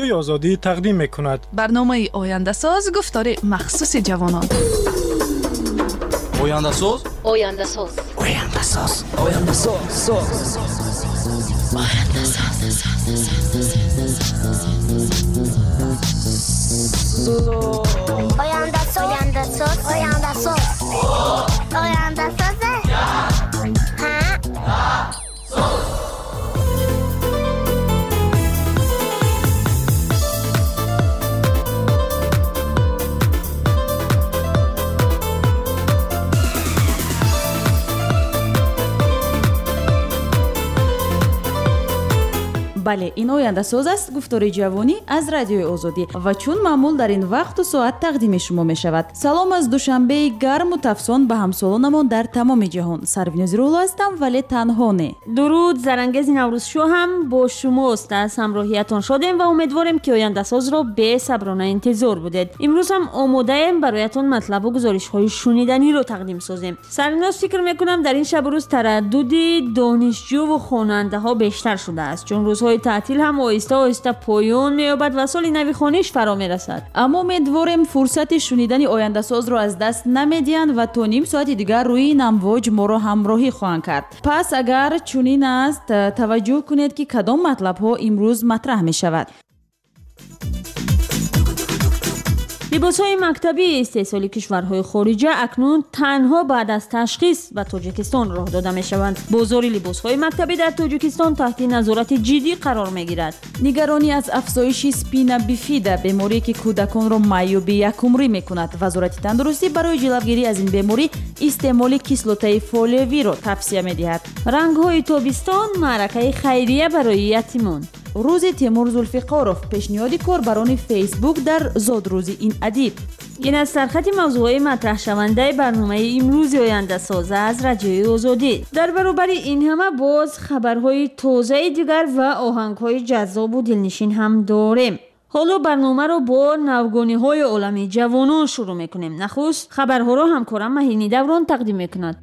رادیوی آزادی تقدیم می‌کند. برنامه آینده ساز گفتار مخصوص جوانان. آینده ساز؟ آینده ساز. آینده ساز. آینده ساز. آینده ساز. آینده ساز. آینده ساز. آینده ساز. آینده ساز. бале, ин ояндасоз аст гуфтори ҷавонӣ аз радиои озодӣ ва чун маъмул дар ин вақту соат тақдими шумо мешавад. Салом аз душанбеи гарму тафсон ба ҳамсолонамон дар тамоми ҷаҳон. Сарвинози Рӯҳло ҳастам, вале танҳо не. дуруд, зарангези наврӯзшӯ ҳам бо шумост. аз ҳамроҳиятон шодем ва умедворем ки ояндасозро бесаброна интизор будед. имрӯз ҳам омодаем бароятон матлабу гузоришҳои шуниданиро тақдим созем. сарвиноз фикр мекунам дар ин шабу рӯз тараддуди донишҷӯву хонандаҳо бештар шудааст, чун рӯзҳои таътил ҳам оҳиста оҳиста поён меёбад ва соли нави хониш фаро мерасад. аммо умедворем фурсати шунидани ояндасозро аз даст намедиҳанд ва то ним соати дигар рӯи ин амвоҷ моро ҳамроҳӣ хоҳанд кард. пас агар чунин аст, таваҷҷӯҳ кунед ки кадом матлабҳо имрӯз матраҳ мешавад. либосҳои мактабии истеҳсоли кишварҳои хориҷа акнун танҳо баъд аз ташхис ба тоҷикистон роҳ дода мешаванд. бозори либосҳои мактабӣ дар тоҷикистон таҳти назорати ҷиддӣ қарор мегирад. нигаронӣ аз афзоиши спина бифида, беморие ки кӯдаконро майёби якумрӣ мекунад. вазорати тандурустӣ барои ҷилавгирӣ аз ин беморӣ истеъмоли кислотаи фолиевиро тавсия медиҳад. рангҳои тобистон маъракаи хайрия барои ятимон. рӯзи Тимур Зулфиқоров, пешниҳоди корбарони Фейсбук дар зодрӯзи ин адиб. ин аз сархати мавзӯъҳои матрҳшавандаи барномаи имрӯзи ояндасоза аз радиои озодӣ. дар баробари ин ҳама боз хабарҳои тозаи дигар ва оҳангҳои ҷаззобу дилнишин ҳам дорем. ҳоло барномаро бо навгониҳои оламии ҷавонон шурӯъ мекунем. нахуст хабарҳоро ҳамкорам Маҳини Даврон тақдим мекунад.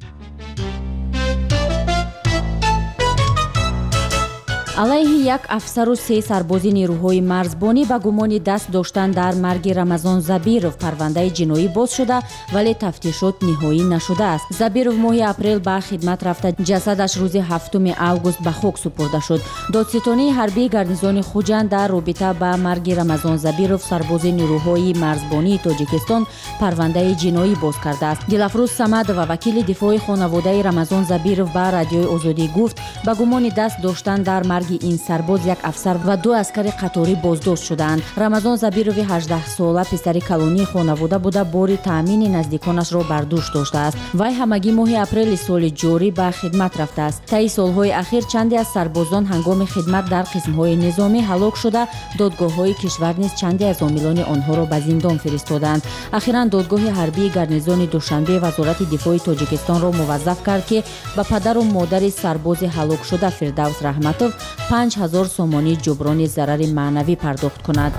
алайҳи як афсару 3 сарбози нерӯҳои марзбонӣ ба гумони даст доштан дар марги Рамазон Забиров парвандаи ҷиноӣ боз шуда, вале тафтишот ниҳоӣ нашудааст. Забиров моҳи апрел ба хидмат рафта, ҷасадаш рӯзи 7 август ба хок супурда шуд. додситонии ҳарбии гарнизони Хуҷанд дар робита ба марги Рамазон Забиров сарбози нерӯҳои марзбонии Тоҷикистон парвандаи ҷиноӣ боз кардааст. Дилафрӯз Самадова, вакили дифои хонаводаи Рамазон Забиров ба радиои Озодӣ гуфт, ба гумони даст доштан дар ин сарбоз як афсар ва 2 аскари қаторӣ боздошт шудаанд. Рамазон Забирови 18 сола писари калонии хонавода буда бори таъмини наздиконашро бар дӯш доштааст. вай ҳамагӣ моҳи апрели соли ҷорӣ ба хидмат рафтааст. таи солҳои ахир чанде аз сарбозон ҳангоми хидмат дар қисмҳои низомӣ ҳалок шуда, додгоҳҳои кишвар низ чанде аз омилони онҳоро ба зиндон фиристоданд. ахиран додгоҳи ҳарбии гарнизони Душанбе вазорати дифои Тоҷикистонро муваззаф кард ки ба падару модари сарбози ҳалок шуда Фирдавс Раҳматов 5000 сомонӣ ҷуброни зарари маънавӣ пардохт кунад.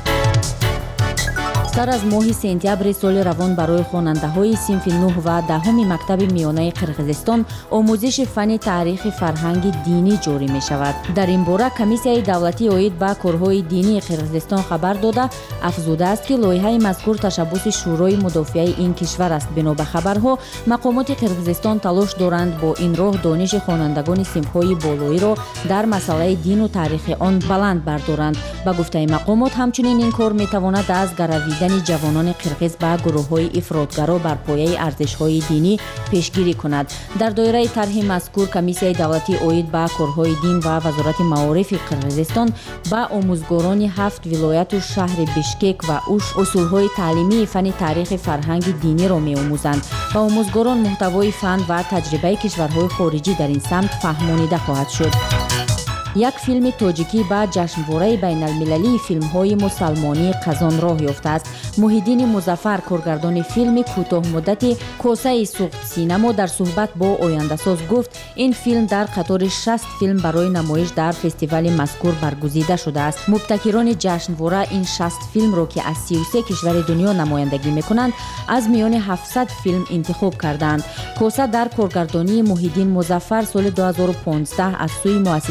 сар аз моҳи сентябри соли равон барои хонандаҳои синфи 9 ва 10 мактаби миёнаи Қирғизистон омӯзиши фанни таърихи фарҳанги динӣ ҷорӣ мешавад. дар ин бора комиссияи давлатӣ оид ба корҳои динии Қирғизистон хабар дода афзудааст ки лоиҳаи мазкур tashabbusi шӯрои мудофиаи ин кишвар аст. бино ба хабарҳо мақомоти Қирғизистон талош доранд бо ин роҳ дониши хонандагони синфҳои болоиро дар масъалаи дину таърихи он баланд бардоранд. ба гуфтаи мақомот ҳамчунин ин кор метавонад аз гаравидани ҷавонони қирғиз ба гурӯҳҳои ифротгаро бар пояи арзишҳои динӣ пешгирӣ кунад. дар доираи тарҳи мазкур комиссияи давлатӣ оид ба корҳои дин ва вазорати маорифи Қирғизистон ба омӯзгорони 7 вилояту шаҳри Бишкек ва Уш усулҳои таълимии фанни таърихи фарҳанги диниро меомӯзанд. ба омӯзгорон муҳтавои фан ва таҷрибаи кишварҳои хориҷӣ дар ин самт фаҳмонида хоҳад шуд. як филми тоҷикӣ ба ҷашнвораи байналмилалии филмҳои мусалмонӣ қазон роҳ ёфтааст. Муҳиддини Музаффар, коргардони филми кӯтоҳмуддати Косаи суғд синамо, дар суҳбат бо ояндасоз гуфт, ин филм дар қатори 60 филм барои намоиш дар фестивали мазкур баргузида шудааст. мубтакирони ҷашнвора ин 60 филмро ки аз 33 кишвари дунё намояндагӣ мекунанд, аз миёни 700 филм интихоб карданд. Коса дар коргардонии Муҳиддин Музаффар соли 2015 аз сӯи муассисаи давлатии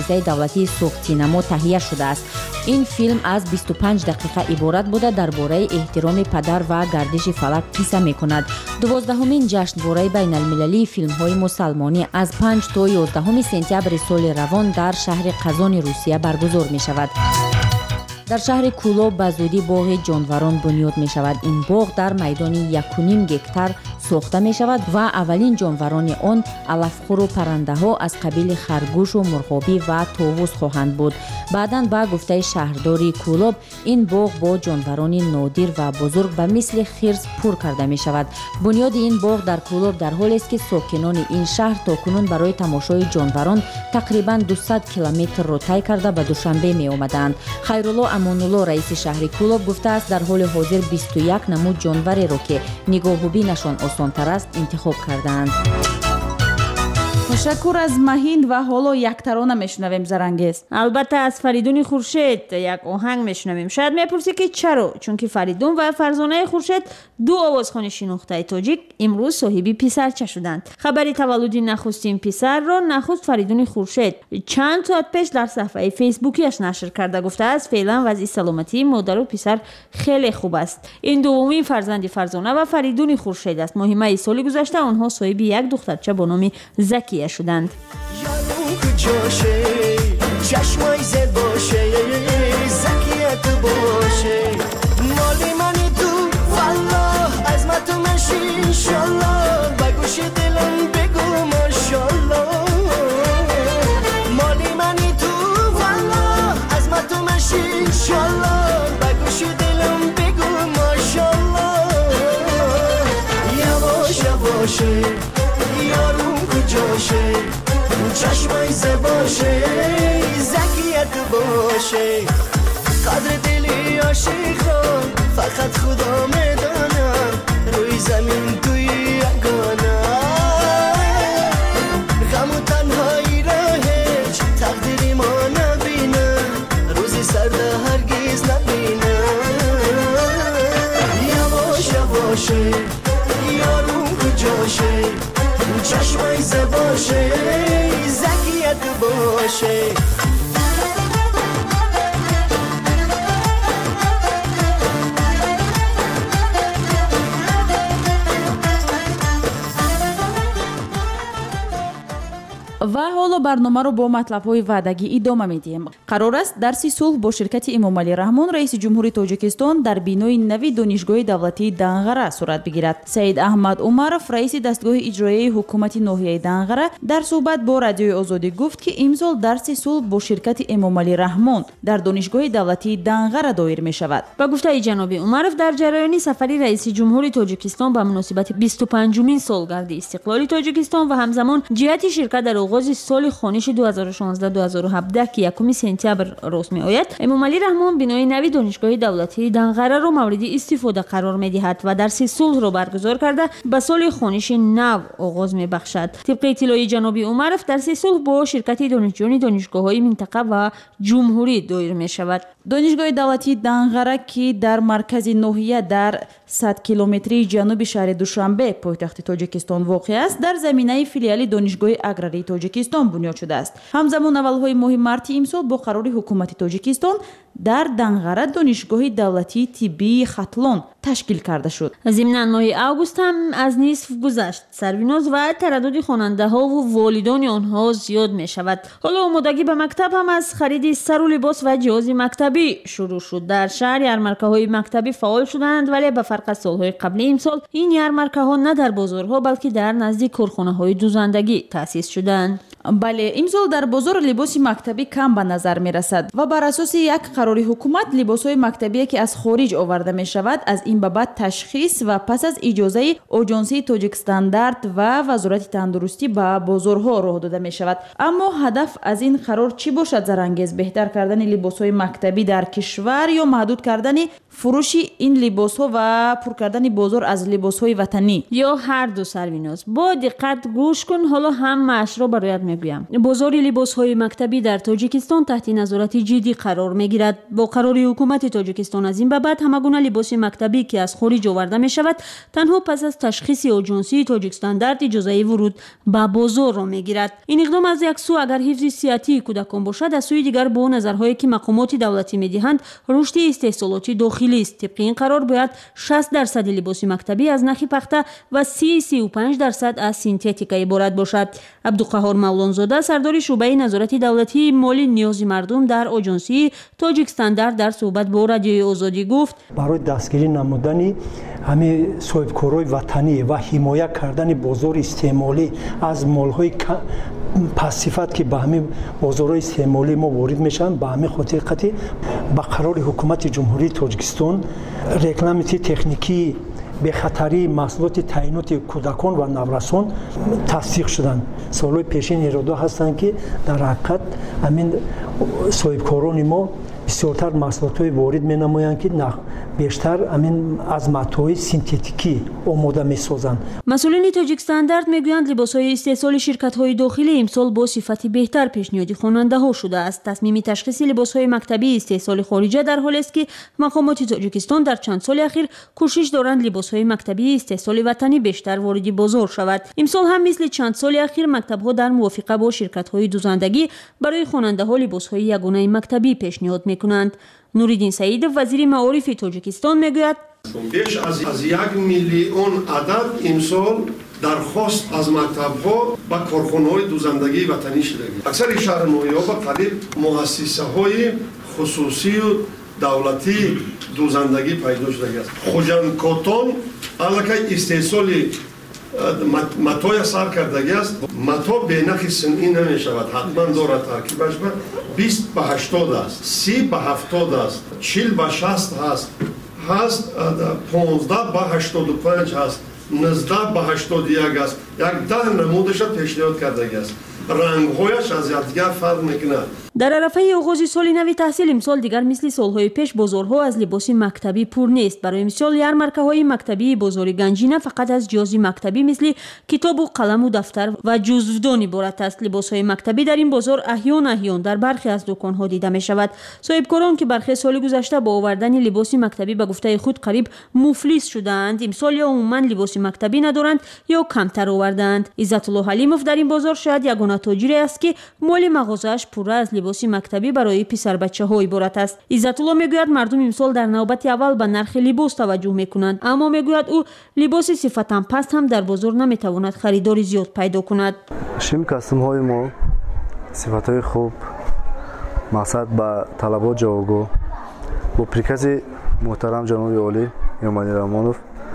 давлатии суғдсинамо таҳия шудааст. ин филм аз 25 дақиқа иборат буда дар бораи эҳтироми падар ва гардиши фалак қисса мекунад. 12-умин ҷашнвораи байналмилалии филмҳои мусалмонӣ аз 5 то 11 сентябри соли равон дар шаҳри қазони русия баргузор мешавад. дар шаҳри Кулоб ба зудӣ боғи ҷонварон бунёд мешавад. ин боғ дар майдони 1.5 гектар сохта мешавад ва аввалин ҷонварони он алафхӯру паррандаҳо аз қабили харгӯшу мурғобӣ ва товус хоҳанд буд. баъдан ба гуфтаи шаҳрдори Кулоб ин боғ бо ҷонварони нодир ва бузург ба мисли хирс пур карда мешавад. бунёди ин боғ дар Кулоб дар ҳолест ки сокинони ин шаҳр токунун барои тамошои ҷонварон тақрибан 200 километрро тай карда ба Душанбе меомаданд. Хайрулло Амонулло раиси шаҳри Кулоб гуфтааст дар ҳоли ҳозир 21 намуд ҷонвареро ки нигоҳубинашон осонтар аст интихоб кардаанд. ташаккур аз Маҳинд ва ҳоло яктарона мешунавем Зарангез. албатта аз Фаридуни Хуршед як оҳанг мешунавем. шояд мепурсӣ ки чаро? чунки Фаридун ва Фарзонаи Хуршед ду овозхони шинохтаи тоҷик имрӯз соҳиби писарча шуданд. хабари таваллуди нахустин писарро нахуст Фаридуни Хуршед чанд соат пеш дар саҳифаи фейсбукиаш нашр карда гуфтааст феълан вазъи саломатии модару писар хеле хуб аст. ин дуввумин фарзанди Фарзона ва Фаридуни Хуршед аст. моҳи майи соли гузашта онҳо соҳиби як духтарча бо номи Закия шуданд. چشمای زد باشه زکیت باشه مالی منی تو والله از ما تو مشی انشالله بگوش دلم بگو ماشالله مالی منی تو والله از ما تو مشی انشالله بگوش دلم بگو ماشالله یواش یواشه یارو کجاشه چشمای زد باشه زکیت باشه قدر دلی عاشقان فقط خدا میدانم روی زمین توی یگانه غم و تنهایی را هیچ تقدیری ما نبینه روزی سرده هرگز نبینه یواش یواشه یارو کجاشه چشمای زباشه زکیت باشه ва ҳоло барномаро бо матлабҳои ваъдагӣ идома медиҳем. қарор аст дарси сулҳ бо ширкати Эмомалӣ Раҳмон раиси ҷумҳури Тоҷикистон дар бинои нави донишгоҳи давлатии Данғара сурат бигирад. Саид Аҳмад Умаров раиси дастгоҳи иҷроияи ҳукумати ноҳияи Данғара дар суҳбат бо Радиои Озодӣ гуфт ки имсол дарси сулҳ бо ширкати Эмомалӣ Раҳмон дар донишгоҳи давлатии Данғара доир мешавад. ба гуфтаи ҷаноби Умаров дар ҷараёни сафари раиси ҷумҳури Тоҷикистон ба муносибати 25-умин солгарди истиқлоли Тоҷикистон ва ҳамзамон ҷиҳати ширкат дар оғози соли хониши 2016-2017 ки 1 сентябр рост меояд, Эмомалӣ Раҳмон бинои нави донишгоҳи давлатии Данғараро мавриди истифода қарор медиҳад ва дарси сулҳро баргузор карда ба соли хониши нав оғоз мебахшад. тибқи иттилои ҷаноби Умаров дарси сулҳ бо ширкати донишҷӯёни донишгоҳҳои минтақа ва ҷумҳурӣ доир мешавад. донишгоҳи давлатии Данғара ки дар маркази ноҳия дар 100 километрии ҷануби шаҳри Душанбе пойтахти Тоҷикистон воқеъ аст, дар заминаи филиали донишгоҳи аграрии Тоҷикистон бунёд шудааст. ҳамзамон аввалҳои моҳи марти имсол бо қарори ҳукумати Тоҷикистон дар Данғара донишгоҳи давлатии тиббии Хатлон ташкил карда шуд. зимнан моҳи август ҳам аз нисф гузашт. сарвиноз ва тараддуди хонандаҳову волидони онҳо зиёд мешавад. ҳоло омодагӣ ба мактаб ҳам аз хариди сару либос ва ҷиҳози мактабӣ шурӯъ шуд. дар шаҳр ярмаркаҳои мактабӣ фаъол шуданд, вале ба фарқ аз солҳои қаблӣ имсол ин ярмаркаҳо на дар бозорҳо балки дар назди корхонаҳои дузандагӣ таъсис шуданд. бале имсол дар бозор либоси мактабӣ кам ба назар мерасад ва бар асоси як қарори ҳукумат либосҳои мактабие ки аз хориҷ оварда мешавад аз ин ба баъд ташхис ва пас аз иҷозаи оҷонсии Тоҷикстандарт ва вазорати тандурустӣ ба бозорҳо роҳ дода мешавад. аммо ҳадаф аз ин қарор чӣ бошад Зарангез? беҳтар кардани либосҳои мактабӣ дар кишвар ё маҳдуд кардани фурӯши ин либосҳо ва пур кардани бозор аз либосҳои ватанӣ? ё ҳар ду сарвиноз. бо диққат гӯш кун, ҳоло ҳамаашро бароят мегӯям. бозори либосҳои мактабӣ дар тоҷикистон таҳти назорати ҷиддӣ қарор мегирад. бо қарори ҳукумати тоҷикистон аз ин ба баъд ҳамагуна либоси мактабӣ ки аз хориҷ оварда мешавад танҳо пас аз ташхиси оҷонсии тоҷикстандард иҷозаи вуруд ба бозорро мегирад. ин иқдом аз як сӯ агар ҳифзи сиҳатии кӯдакон бошад, аз сӯи дигар бо назарҳое ки мақомоти давлатӣ медиҳанд рушди истеҳсолоти дохилист. тибқи ин қарор бояд 60% либоси мактабӣ аз нахи пахта ва 35% аз синтетика иборат бошад. абдуқаҳор мавлонзода сардори шуъбаи назорати давлатии моли ниёзи мардум дар оҷонсии тоҷикстандард дар суҳбат бо радиои озодӣ гуфт: барои дастгирӣ намудани ҳамин соҳибкорои ватанӣ ва ҳимоя кардани бозори истеъмолӣ аз молҳои пассифат ки ба ҳамин бозорҳои истеъмолӣ мо ворид мешаванд, ба ҳамин хотир қати ба қарори ҳукумати ҷумҳурии Тоҷикистон регламенти техникии бехатарии маҳсулоти таъиноти кӯдакон ва наврасон тасдиқ шуданд. солҳои пешин иродо ҳастанд ки дар ҳақиқат ҳамин соҳибкорони мо бисёртар маҳсулотҳои ворид менамоянд ки бештар аз матои синтетикӣ омода месозанд. масъулини тоҷикстандард мегӯянд либосҳои истеҳсоли ширкатҳои дохилӣ имсол бо сифати беҳтар пешниҳоди хонандаҳо шудааст. тасмими ташхиси либосҳои мактабии истеҳсоли хориҷа дар ҳолест ки мақомоти тоҷикистон дар чанд соли ахир кӯшиш доранд либосҳои мактабии истеҳсоли ватанӣ бештар вориди бозор шавад. имсол ҳам мисли чанд соли ахир мактабҳо дар мувофиқа бо ширкатҳои дузандагӣ барои хонандаҳо либосҳои ягонаи мактабӣ пешниҳод мекунанд. нуриддин саидов вазири маорифи тоҷикистон мегӯяд: беш аз 1 миллион адад имсол дархост аз мактабҳо ба корхонаҳои дузандагии ватанӣ шудагӣ. аксари шаҳрноҳиҳо ба қариб муассисаҳои хусусию давлатии дузандагӣ пайдо шудагиаст. хуҷанкотон аллакай истеҳсоли матоя сар кардагиаст. мато бенахи синъӣ намешавад, ҳатман дорад таркибаш ба 20 ба 80 аст, 30 ба 70 аст, 40 ба 60 аст, 15 ба 85 аст, 19 ба 81 аст. як 10 намудаша пешниҳод кардагиаст. рангҳояш аз якдигар фарқ мекунад. дар арафаи оғози соли нави таҳсил имсол дигар мисли солҳои пеш бозорҳо аз либоси мактабӣ пур нест. барои мисол ярмаркаҳои мактабии бозори ганҷина фақат аз ҷиҳози мактабӣ мисли китобу қаламу дафтар ва ҷузвдон иборат аст. либосҳои мактабӣ дар ин бозор аҳён дар бархе аз дӯконҳо дида мешавад. соҳибкорон ки бархе соли гузашта бо овардани либоси мактабӣ ба гуфтаи худ қариб муфлис шудаанд, имсол ё умуман либоси мактабӣ надоранд ё камтар овардаанд. иззатулло ҳалимов дар ин бозор шояд ягона тоҷире аст ки моли мағозааш пурра аз либоси мактабӣ барои писарбачаҳо иборат аст. иззатулло мегӯяд мардум имсол дар навбати аввал ба нархи либос таваҷҷӯҳ мекунанд, аммо мегӯяд ӯ либоси сифатан паст ҳам дар бозор наметавонад харидори зиёд пайдо кунад. шим кастумҳои мо сифатҳои хуб мақсад ба талабот ҷавобгоҳ бо прикази муҳтарам ҷаноби олӣ Эмомали Рамонов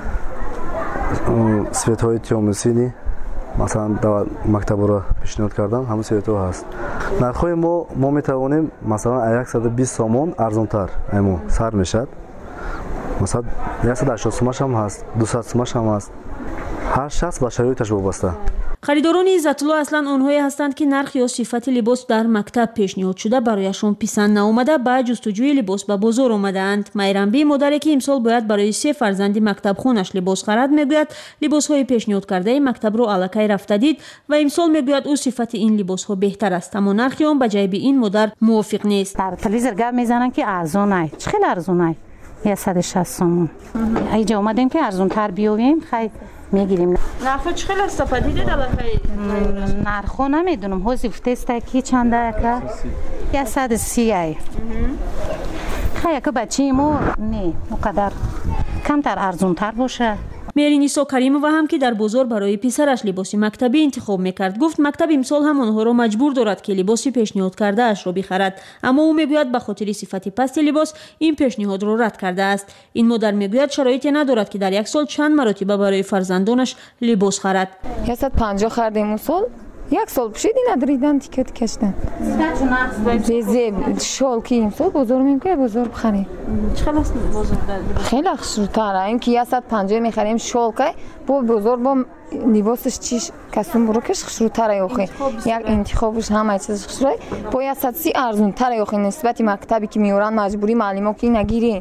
светҳои тиомусини масалан мактабро пешниҳод кардан ҳамин светҳо ҳаст. нархҳои мо метавонем масалан 120 сомон арзонтар мо сар мешад. масалан 180 сомаш ҳам ҳаст, 200 сомаш ҳам ҳаст. ҳар шахс ба шароиташ вобаста. харидорони иззатулло аслан онҳое ҳастанд ки нарх ё сифати либос дар мактаб пешниҳод шуда барояшон писанд наомада ба ҷустуҷӯи либос ба бозор омадаанд. майрамби модаре ки имсол бояд барои 3 фарзанди мактабхонаш либос харад мегӯяд либосҳои пешниҳодкардаи мактабро аллакай рафта дид ва имсол мегӯяд ӯ сифати ин либосҳо беҳтар аст, аммо нархи он ба ҷайби ин модар мувофиқ нест. дар телевизор гап мезананд ки арзонай, чӣ хел арзонай? 160 сомон. айҷа омадем ки арзонтар биёвем, хай мегирем. нархо чӣ хел аст падиде далакай? нархо намедунам, ҳозир гуфтеста ки чанда яка 130 ай. хай яка бачаи мо не уқадар камтар арзонтар боша. мери нисо каримова ҳам ки дар бозор барои писараш либоси мактабӣ интихоб мекард гуфт мактаб имсол ҳам онҳоро маҷбур дорад ки либоси пешниҳодкардаашро бихарад, аммо ӯ мегӯяд ба хотири сифати пасти либос ин пешниҳодро рад кардааст. ин модар мегӯяд шароите надорад ки дар як сол чанд маротиба барои фарзандонаш либос харад. 150 хардем у сол, як сол пушиди надридан тикет кашдан. зеб шол ки имсол бозор мекунем бозор бихарем. чӣ аст бозор? хеле хушрутар ин ки 150 мехарем шол кай бо бозор бо либосиш чи кастум бурукаш хушрутар ёхи. як интихобш ҳама чиз хушрай бо 130 арзонтар ёхи нисбати мактаби ки меоран маҷбури маълимо ки нагирен.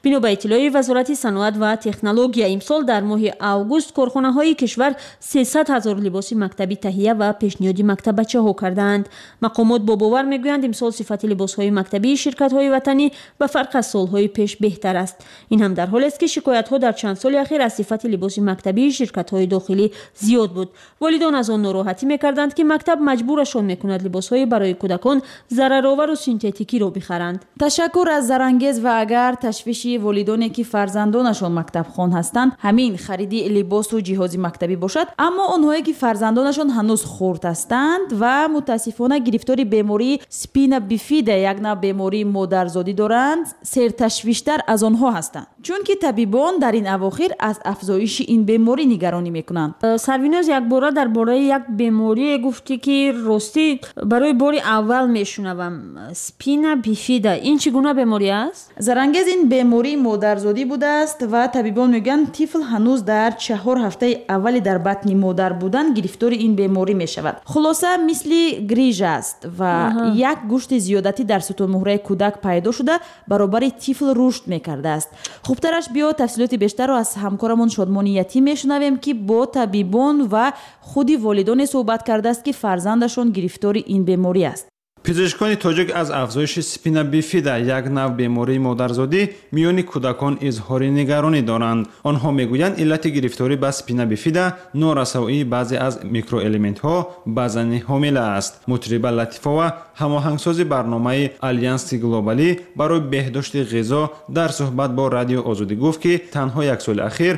бино ба иттилои вазорати саноат ва технология имсол дар моҳи август корхонаҳои кишвар 300 000 либоси мактабӣ таҳия ва пешниҳоди мактабачаҳо кардаанд. мақомот бо бовар мегӯянд имсол сифати либосҳои мактабии ширкатҳои ватанӣ ба фарқ аз солҳои пеш беҳтар аст. ин ҳам дар ҳолест ки шикоятҳо дар чанд соли ахир аз сифати либоси мактабии ширкатҳои дохилӣ зиёд буд. волидон аз он нороҳатӣ мекарданд ки мактаб маҷбурашон мекунад либосҳои барои кӯдакон зараровару синтетикиро бихаранд. ташаккур аз зарангез ва агар ташвиши волидоне ки фарзандонашон мактабхон ҳастанд ҳамин хариди либосу ҷиҳози мактабӣ бошад, аммо онҳое ки фарзандонашон ҳанӯз хурд ҳастанд ва мутаассифона гирифтори бемории спина бифида, як навъ бемории модарзодӣ доранд, серташвиштар аз онҳо ҳастанд, чунки табибон дар ин авохир аз афзоиши ин беморӣ нигаронӣ мекунанд. сарвиноз якбора дар бораи як беморие гуфтӣ ки ростӣ барои бори аввал мешунавам. спина бифида ин чӣ гуна беморӣ аст? зарангез ин бемории модарзодӣ будааст ва табибон мегӯянд тифл ҳанӯз дар 4 ҳафтаи аввали дар батни модар будан гирифтори ин беморӣ мешавад. хулоса мисли гриж аст ва як гӯшти зиёдатӣ дар сутунмуҳраи кӯдак пайдо шуда баробари тифл рушд мекардааст. хубтараш биё тафсилоти бештарро аз ҳамкорамон Шодмони Ятим мешунавем ки бо табибон ва худи волидоне суҳбат кардааст ки фарзандашон гирифтори ин беморӣ аст. пизишкони тоҷик аз афзоиши спина бифида, як навъ бемории модарзодӣ, миёни кӯдакон изҳори нигаронӣ доранд. онҳо мегӯянд иллати гирифторӣ ба спина бифида норасоии баъзе аз микроэлементҳо ба зани ҳомила аст. мутриба Латифова, ҳамоҳангсози барномаи Альянси глобалӣ барои беҳдошти ғизо, дар суҳбат бо Радио Озодӣ гуфт, ки танҳо як соли ахир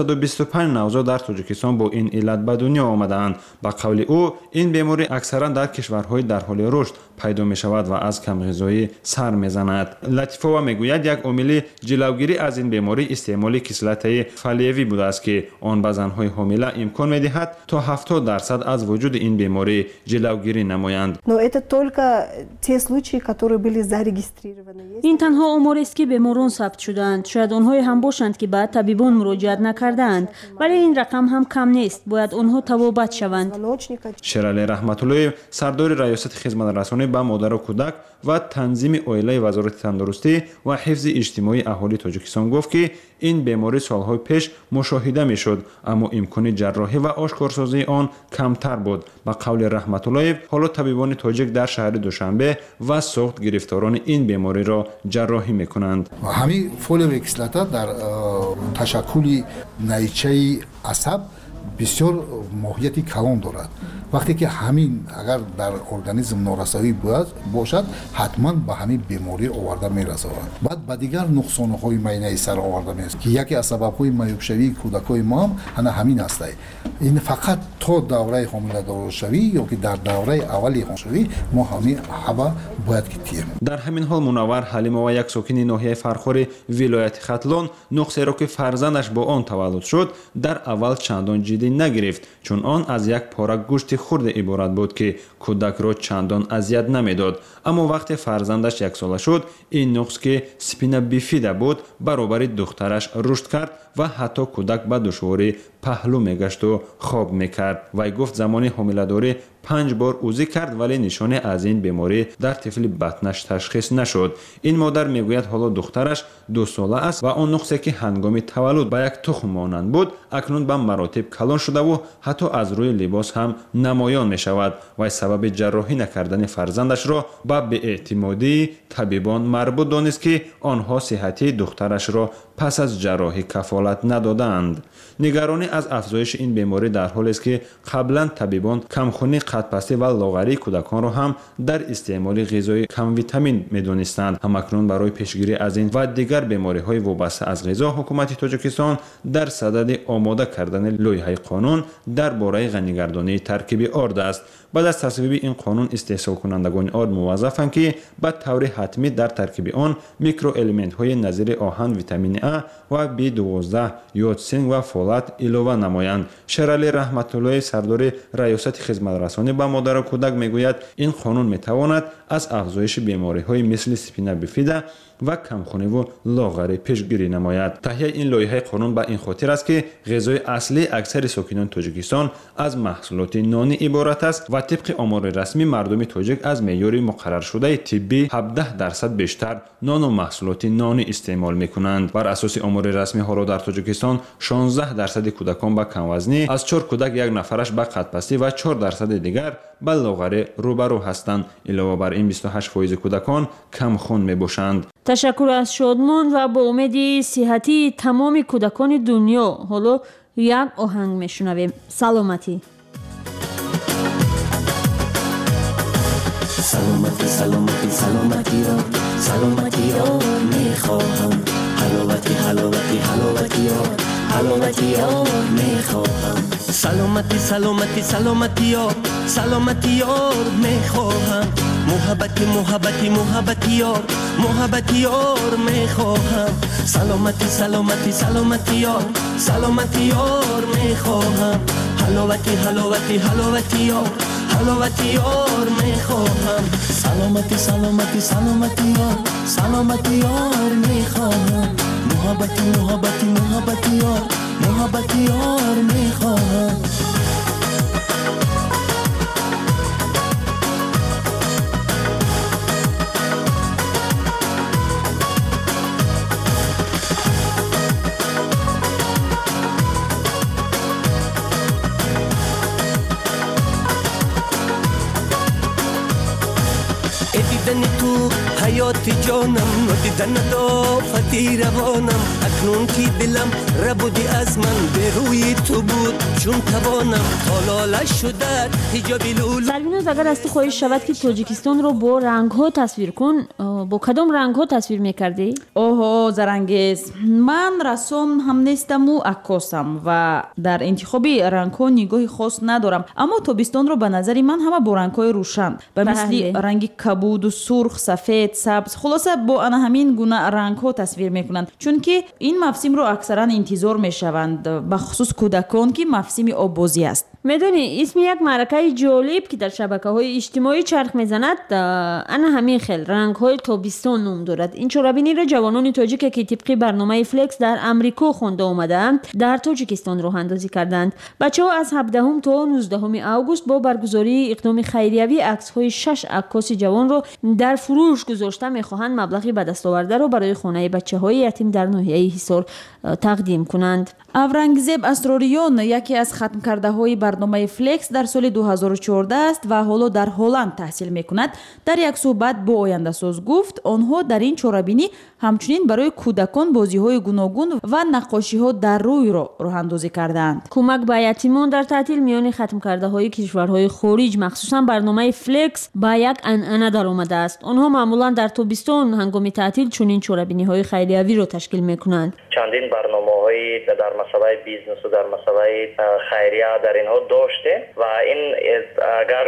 225 навзод дар Тоҷикистон бо ин иллат ба дунё омадаанд. ба қавли ӯ, ин беморӣ аксаран дар кишварҳои дар ҳоли рушд пайдо мешавад ва аз камғизоӣ сар мезанад. Латифова мегӯяд, як омили ҷилавгирӣ аз ин беморӣ истеъмоли кислотаи фолиевӣ будааст, ки он ба занҳои ҳомила имкон медиҳад то 70% аз вуҷуди ин беморӣ ҷилавгирӣ намоянд. ин танҳо оморест ки беморон сабт шудаанд. шояд онҳое ҳам бошанд ки ба табибон муроҷиат накардаанд, вале ин рақам ҳам кам нест. бояд онҳо тавобат шаванд. Шералӣ Раҳматуллоев, сардори раёсати хизматрасонӣ ба модару кӯдак ва танзими оилаи вазорати тандурустӣ ва ҳифзи иҷтимоии аҳолии Тоҷикистон гуфт, ки ин беморӣ солҳои пеш мушоҳида мешуд, аммо имкони ҷарроҳӣ ва ошкорсозии он камтар буд. ба қавли Раҳматуллоев, ҳоло табибони тоҷик дар шаҳри Душанбе ва Соғд гирифторони ин бемориро ҷарроҳӣ мекунанд. ҳамин фолиевая кислота дар ташаккули найчаи асаб бисёр моҳияти калон дорад. вақте ки ҳамин агар дар организм норасавӣ бошад, ҳатман ба ҳамин беморӣ оварда мерасонад. баъд ба дигар нуқсонҳои майнаи сар оварда мерасонад, ки яке аз сабабҳои маъюбшавии кӯдакои мо ҳам ана ҳамин астай. ин фақат то давраи ҳомиладоршавӣ ё ки дар давраи аввали ҳомилашавӣ мо ҳамин ҳаба бояд ки тием. дар ҳамин ҳол Мунаввар Ҳалимова, як сокини ноҳияи Фархори вилояти Хатлон, нуқсеро ки фарзандаш бо он таваллуд шуд, дар аввал чандон ҷиддӣ нагирифт, чун он аз як пора гӯшти хурде иборат буд, ки кӯдакро чандон азият намедод. аммо вақте фарзандаш яксола шуд, ин нуқс ки спина бифида буд, баробари духтараш рушд кард ва ҳатто кӯдак ба душворӣ паҳлӯ мегашту хоб мекард. вай гуфт замони ҳомиладорӣ 5 бор ӯзӣ кард, вале нишоне аз ин беморӣ дар тифли батнаш ташхис нашуд. ин модар мегӯяд, ҳоло духтараш 2 сола аст ва он нуқсе ки ҳангоми таваллуд ба як тухм монанд буд, акнун ба маротиб калон шудаву ҳатто аз рӯи либос ҳам намоён мешавад. вай сабаби ҷарроҳӣ накардани фарзандашро ба беэътимодии табибон марбут донист, ки онҳо сиҳати духтарашро пас аз ҷарроҳӣ кафолат надоданд. нигаронӣ аз афзоиши ин беморӣ дар ҳолест, ки қаблан табибон камхунӣ, қадпастӣ ва лоғарии кӯдаконро ҳам дар истеъмоли ғизои камвитамин медонистанд. ҳамакнун барои пешгирӣ аз ин ва дигар бемориҳои вобаста аз ғизо, ҳукумати Тоҷикистон дар садади омода кардани лоиҳаи қонун дар бораи ғанигардонии таркиби орд аст. баъд аз тасвиби ин қонун, истеҳсолкунандагони орд муваззафанд, ки ба таври ҳатмӣ дар таркиби он микроэлементҳои назири оҳан, витамини А ва B12, йод, синк ва фолат илова намоянд. Шералӣ Раҳматуллоев, сардори раёсати хизматрасонӣ رسانی به مادر و کودک میگوید این قانون میتواند از افزایش بیماری‌های مثل سپینا بیفیدا و کمخونی و لاغری پیشگیری نماید. تهیه این لایحه قانون به این خاطر است که غذای اصلی اکثر ساکنان تاجیکستان از محصولات نانی عبارت است و طبق آمار رسمی مردم تاجیک از معیار مقرر شده طبی 17% بیشتر نان و محصولات نانی استعمال میکنند. بر اساس آمار رسمی حالا در تاجیکستان 16% کودکان به کم وزنی، از 4 کودک یک نفرش به قدپستی و 4% دیگر به لاغری روبرو هستند. علاوه بر این 28% کودکان کم خون میباشند. تشکر از شادمان و با امید صحتی تمام کودکان دنیا. حالا یک آهنگ میشنویم. سلامتی. سلامتی سلامتی سلامتی را سلامتی را میخواهم، حلاوتی حلاوتی حلاوتی را حلاوتی را میخواهم، سلامتی سلامتی سلامتی را سلامتی را میخواهم، محبتی محبتی محبتی یار محبتی یار میخواهم، سلامتی سلامتی سلامتی یار سلامتی یار میخواهم، حلاوتی حلاوتی حلاوتی یار حلاوتی یار میخواهم، سلامتی سلامتی سلامتی یار سلامتی یار میخواهم، محبتی محبتی محبتی یار محبتی یار میخواهم. دیدن تو حیات جانم، ندیدن دافتی روانم، اکنون که دلم ربودی از من به روی تو بود چون توانم، تالاله شده حجاب لولو. سروینوز اگر از تو خواهش شود که تاجیکستان رو با رنگ ها تصویر کن، با کدام رنگ ها تصویر میکردی؟ اوه زرنگیز، من رسام هم نیستم و عکاسم و در انتخابی رنگ ها نگاه خاص ندارم، اما تابستان رو به نظر من همه با رنگ های روشن به مثل رنگ کبود و سرخ، سفید، سبز، خلاصه با آن همین گونه رنگ ها تصویر میکنند، چون که این موسم رو اکثرا انتظار میشوند، به خصوص کودکان که موسم آبازی است. میدونی اسم یک معرکه جالب که در شبکه‌های اجتماعی چرخ میزند انا همین خیل رنگ‌های تابستان نام دارد. این چرابینی را جوانان تاجیک که طبق برنامه فلکس در امریکا خونده آمدند در تاجیکستان راه اندازی کردند. بچه‌ها از 17 تا 19 اوگوست با برگزاری اقدام خیریوی عکس‌های 6 عکاس جوان را در فروش گذاشته می‌خواهند مبلغی به دست آورده را برای خانه بچه‌های یتیم در ناحیه حصار تقدیم کنند. اورنگزیب اسراریان یکی از ختم کرده های برنامه فلکس در سال 2014 است و حالا در هلند تحصیل میکند. در یک صحبت با آینده ساز گفت آنها در این چرابینی همچنین برای کودکان بازی های گوناگون و نقاشی ها در روی را راه اندازی کردند. کمک به یتیمان در تعطیل میان ختم کرده های کشورهای خارج مخصوصا برنامه فلکس با یک انعنه در آمده است. آنها معمولا در تابستان هنگام تعطیل چنین چرابینی های خیریوی را تشکیل میکنند. چندین برنامه‌های در مسابقه بیزنس و در مسابقه خیریه در اینها داشته و این اگر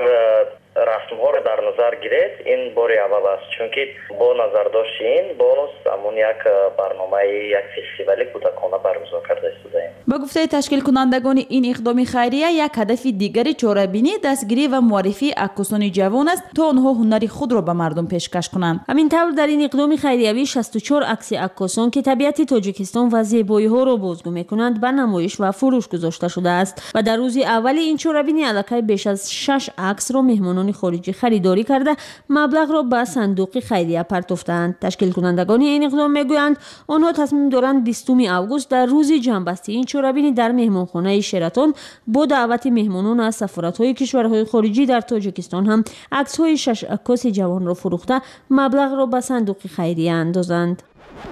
رسم‌ها را در نظر گرفت این بار اول است، چون که با نظر داشت این باز همون یک برنامه یک فستیوال کودکانه برگزار کرده شده. با گفته تشکیل کنندگان این اقدام خیریه یک هدف دیگری چرابینی دستگیری و معرفی عکاسان جوان است تا آنها هنر خود را به مردم پیشکش کنند. همینطور در این اقدام خیریوی 64 عکس عکاسان که طبیعت تاجیکستان و زیبایی‌ها را بازگو می‌کنند به نمایش و فروش گذاشته شده است و در روز اول این چرابینی علاقه بیش از 6 عکس را مهمانان خارجی خریداری کرده مبلغ را به صندوق خیریه پرداختند. تشکیل کنندگان این اقدام میگویند آنها تصمیم دارند 20 اوگوست در روز جنبسته این چرابینی در مهمانخانه شراتون با دعوت مهمانان از سفارت‌های کشورهای خارجی در تاجیکستان هم عکس‌های 6 عکاس جوان را فروخته مبلغ را به صندوق خیریه اندازند.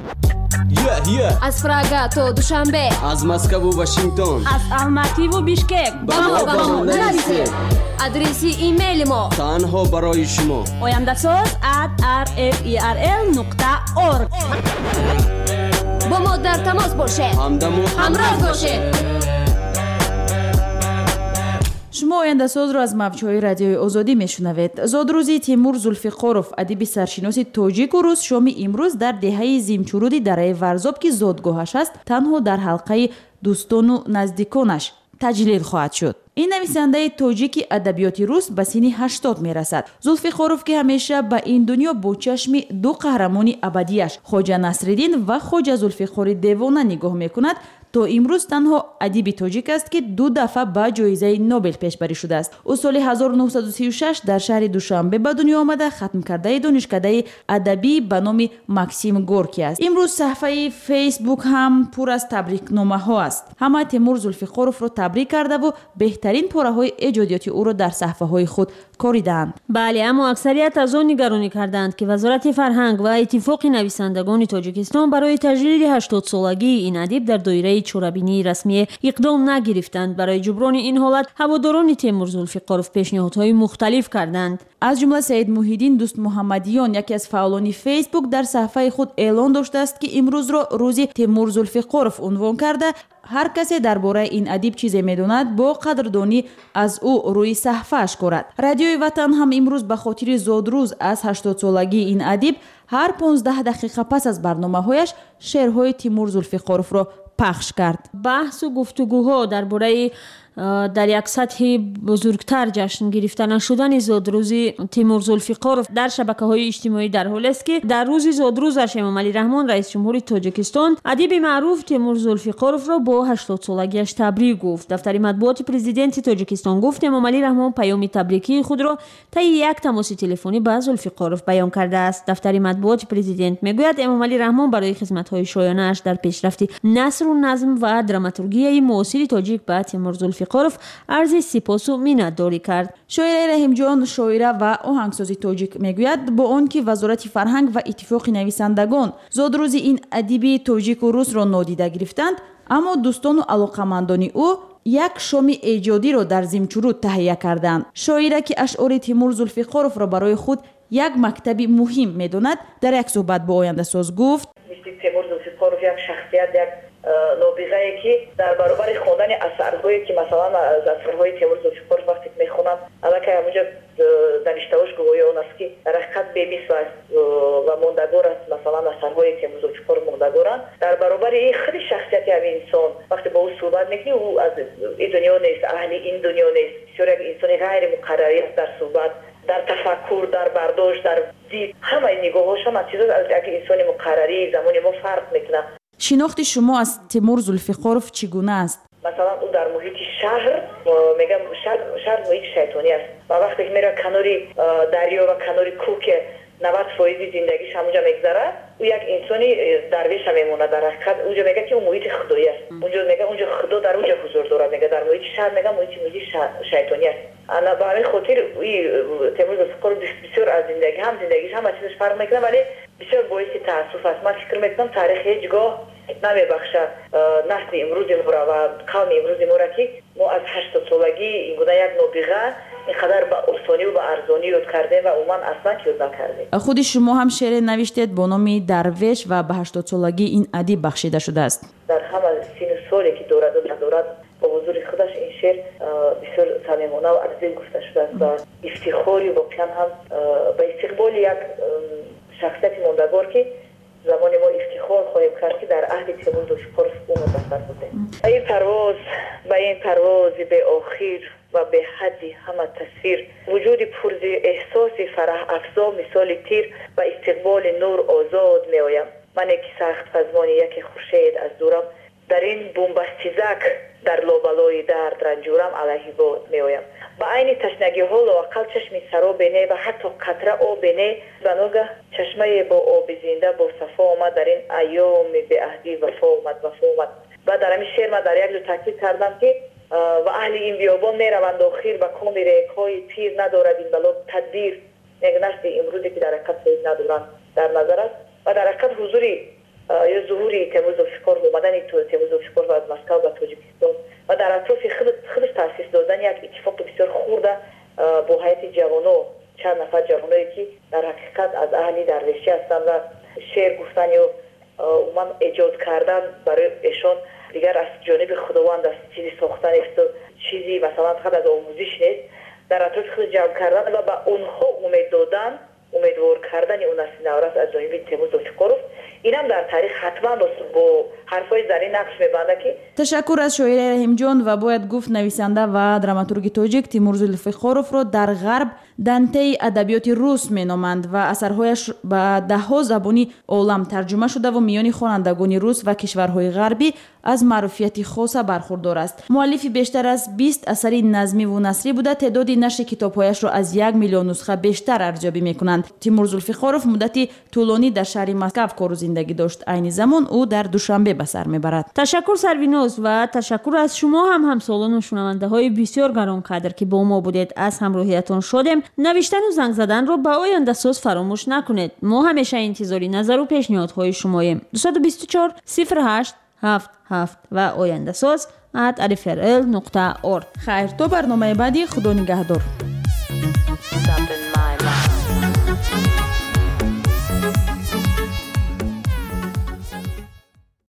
از پراگا تا دوشنبه، از مسکو و واشنگتن، از الماتی و بیشکک با ما نویسید. آدرس ایمیل ما تنها برای شما oyandasaz@rferl.org. با ما در تماس باشید، همراه باشید. شما آینده ساز را از موج‌های رادیوی آزادی میشنوید. زادروزی تیمور زولفیقاروف ادیب سرشناس تاجیک و روس شام امروز در دهه زیمچورودی درای ورزاب که زادگاهش است تنها در حلقه دوستان و نزدیکانش تجلیل خواهد شد. این نویسنده توجیکی ادبیات روس به سن 80 میرسد. زولفیقاروف که همیشه به این دنیا با چشم دو قهرمان ابدیش خواجه نصرالدین و خواجه زولفیقار دیوانه نگاه میکند، تا امروز تنها ادیب تاجیک است که 2 دفعه به جایزه نوبل پیشبری شده است. او سال 1936 در شهر دوشنبه به دنیا آمده ختم کرده دانشکده ادبی به نام ماکسیم گورکی است. امروز صفحه فیسبوک هم پر از تبریکنامه ها است. همه تیمور زولفیقاروف را تبریک کرده و بهترین پاره های ایجادیاتی او را در صفحه های خود کاریدند. بله، اما اکثریت از آن نگرانی کردند که وزارت فرهنگ و اتفاق نویسندگان تاجیکستان برای تجلیل 80 سالگی این ادیب در دایره چورابینی رسمی اقدام نگرفتند. برای جبران این حالت هواداران تیمور زولفیقاروف پیشنهادهای مختلف کردند. از جمله سید محیدین دوست محمدیان، یکی از فعالان فیسبوک، در صفحه خود اعلان داشته است که امروز را روز تیمور زولفیقاروف عنوان کرده هر کسی درباره این ادیب چیزی میداند با قدردانی از او روی صفحه اش کرد. رادیوی وطن هم امروز به خاطر زادروز از 80 سالگی این ادیب هر 15 دقیقه پس از برنامه‌هایش شعرهای تیمور زولفیقاروف را پخش کرد. بحث و گفتگوها درباره در یک سطح بزرگتر جشن گرفته نشدن زادروز تیمور زولفیقاروف در شبکه‌های اجتماعی در حالی است که در روز زادروزش امام علی رحمان رئیس جمهور تاجیکستان ادیب معروف تیمور زولفیقاروف را با 80 سالگیش تبریک گفت. دفتر مطبوعات پرزیدنت تاجیکستان گفت امام علی رحمان پیام تبریکی خود را طی یک تماس تلفنی با زولفیقاروف بیان کرده است. دفتر مطبوعات پرزیدنت میگوید امام علی رحمان برای خدمت‌های شایانه‌اش در پیشرفت نثر و نظم و دراماتورگی معاصر تاجیک به تیمور زولفیقاروف عرض سپاس و منتداری کرد. شاعر رحیم جان، شاعره و آهنگساز تاجیک میگوید با آنکه وزارت فرهنگ و اتفاق نویسندگان زادروز این ادیب تاجیک و روس را نادیده گرفتند، اما دوستان و علاقمندان او یک شام ایجادی را در زمچورود تهیه کردند. شاعره که اشعار تیمور زولفیقاروف را برای خود یک مکتب مهم میداند در یک صحبت با آینده ساز گفت: تیمور زولفیقاروف یک شخصیت، یک نابغه‌ای که در برابر خواندن اثرهایی که مثلا از اثرهای تیمور زولفیقاروف وقتی میخونم البته همونجا دانشتهاش گویا اون است که در حقیقت بی‌مثل است و ماندگار است. مثلا اثرهای تیمور زولفیقاروف ماندگارند در برابر این خیلی شخصیت همین انسان. وقتی با او صحبت میکنی او از این دنیا نیست، اهل این دنیا نیست، بسیار یک انسان غیر مقرری است در صحبت، در تفکر، در برداشت، در دید، همه نگاهاش هم از چیزا از یک انسان مقرری زمان ما فرق میکنه. شناخت شما از تیمور زولفیقاروف چگونه است؟ مثلا او در محیط شهر، میگم شهر محیط شیطانی است و وقتی که میره کنار دریا و کنار کوه که 90% زندگیش همونجا میگذره، او یک انسانی درویش میمونه. در حقیقت اونجا میگه که اون محیط خدایی است. اونجا میگه اونجا خدا در اونجا حضور داره. میگه در محیط شهر میگه محیط شیطانی است. انا برای خاطر تیمور زولفیقاروف بسیار از زندگی هم زندگیش هم چیزش فرق میکنه، ولی بسیار باعث تاسف است. من فکر میکنم تاریخ هیچگاه نمیبخشه نسل امروز ما و قوم امروز ما را که ما از 80 سالگی این گونه یک نابغه اینقدر به آسانی و به ارزانی یاد کردیم و عموما اصلا یاد نکردیم. خود شما هم شعر نوشتید با نام درویش و به 80 سالگی این ادیب بخشیده شده است. در همه سن سالی که دارد و ندارد با حضور خودش این شعر بسیار صمیمانه و عزیز گفته شده است و افتخاری واقعا هم به استقبال یک شخصیت ماندگار که زمان ما افتخار خواهیم کرد که در عهد تیمور زولفیقاروف او مدفر بوده. این پرواز به آخر و به حدی همه تصویر، وجود پرز احساس فرح افزا مثال تیر و استقبال نور آزاد می آیم. من که سخت پزمان یک خورشید از دورم، در این بومبستیزک در لابلای درد رنجورم علیه باد می آیم. با عین تشنگی ها لااقل چشم سراب نه و حتی قطره آب نه، و ناگه چشمه با آب زنده با صفا آمد. در این ایام به عهدی وفا آمد. و در همین شعر من در یک جو تاکید کردم که و اهل این بیابان می روند آخر و کام ریگ‌های پیر ندارد این بلا تدبیر. یک نسل امروزی که در حقیقت سید ندارند در نظر است و در حقیقت حضوری یا ظهوری تیمور زولفیقاروف، اومدن تیمور زولفیقاروف از مسکو به تاجیکستان و در اطراف خودش تاسیس دادن یک اتفاق بسیار خورده با هیئت جوانو، چند نفر جوانایی که در حقیقت از اهل درویشی هستند و شعر گفتن یا عموما ایجاد کردن برای ایشان دیگر از جانب خداوند است. چیزی ساختن است، چیزی مثلا فقط از آموزش نیست. در اطراف خود جمع کردن و به اونها امید دادن، امیدوار کردن اون نسل نوراس از جانب تیمور زولفیقاروف. اینم در تاریخ حتما با حرفای زرین نقش میبنده که تشکر از شاعر رحیم جان و باید گفت نویسنده و دراماتورگ تاجیک تیمور زولفیخوروف را در غرب دانته ادبیات روس مینامند و اثرهایش به دهها زبانی عالم ترجمه شده و میان خوانندگان روس و کشورهای غربی از معروفیت خاص برخوردار است. مؤلف بیشتر از 20 اثر نظمی و نثری بوده. تعداد نشر کتابهایش را از 1 میلیون نسخه بیشتر ارزیابی میکنند. تیمور زولفیخوروف مدتی طولانی در شهر مسکو کار و زندگی داشت. عین زمان او در دوشنبه به سر میبرد. تشکر سرویناز و تشکر از شما هم همسالان و شنونده های بسیار گرانقدر که با ما بودید. از همراهیتان شدیم. نوشتن و زنگ زدن رو به آینده ساز فراموش نکنید. ما همیشه انتظاری نظر و پیشنهادهای شماییم. 224 08 77 و آینده ساز @rfrl.org. خیر تا برنامه بعدی. خدا نگهدار.